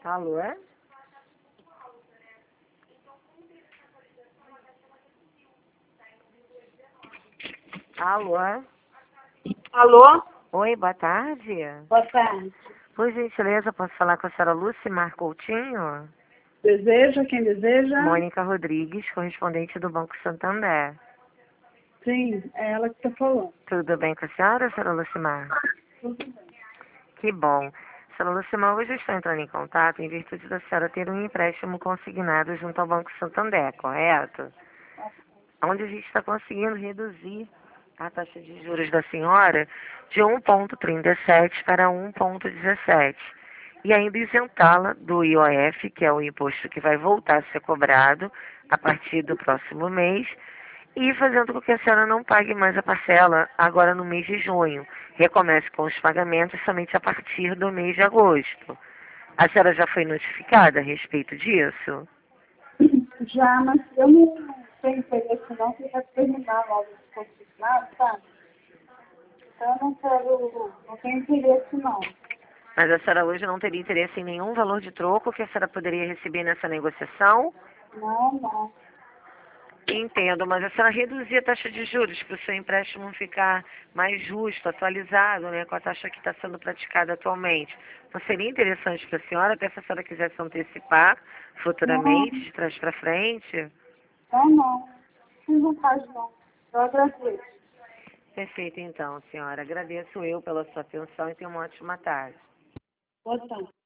Alô, é? Alô, é? Alô? Oi, boa tarde. Boa tarde. Por gentileza, posso falar com a senhora Lucimar Coutinho? Deseja? Quem deseja? Mônica Rodrigues, correspondente do Banco Santander. Sim, é ela que está falando. Tudo bem com a senhora Lucimar? Tudo bem. Que bom. Senhora Lucimar, hoje eu estou entrando em contato em virtude da senhora ter um empréstimo consignado junto ao Banco Santander, correto? Onde a gente está conseguindo reduzir a taxa de juros da senhora de 1,37 para 1,17 e ainda isentá-la do IOF, que é o imposto que vai voltar a ser cobrado a partir do próximo mês, e fazendo com que a senhora não pague mais a parcela agora no mês de junho. Recomece com os pagamentos somente a partir do mês de agosto. A senhora já foi notificada a respeito disso? Já, mas eu não tenho interesse não, que vai terminar logo esse consignado, sabe? Então eu não tenho interesse não. Mas a senhora hoje não teria interesse em nenhum valor de troco que a senhora poderia receber nessa negociação? Não. Entendo, mas a senhora reduzir a taxa de juros para o seu empréstimo ficar mais justo, atualizado, né, com a taxa que está sendo praticada atualmente. Não seria interessante para a senhora, até se a senhora quisesse antecipar Não, futuramente, de trás para frente? não. Não faz não. Eu agradeço. Perfeito, então, senhora. Agradeço eu pela sua atenção e tenha uma ótima tarde. Boa tarde.